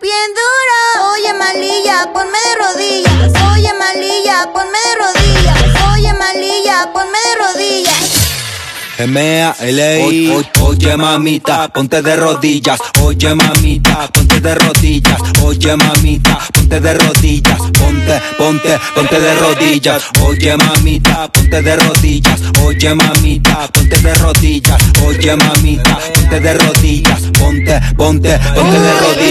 bien duro. Oye, Malilla, ponme de rodillas. Oye, Malilla, ponme de rodillas. Oye, Malilla, ponme de rodillas. M.A.L.I. Oye mamita, ponte de rodillas. Oye mamita, ponte de rodillas. Oye mamita, ponte de rodillas. Ponte de rodillas. Oye mamita, ponte de rodillas. Oye mamita, ponte de rodillas. Oye mamita, ponte de rodillas. Ponte de rodillas.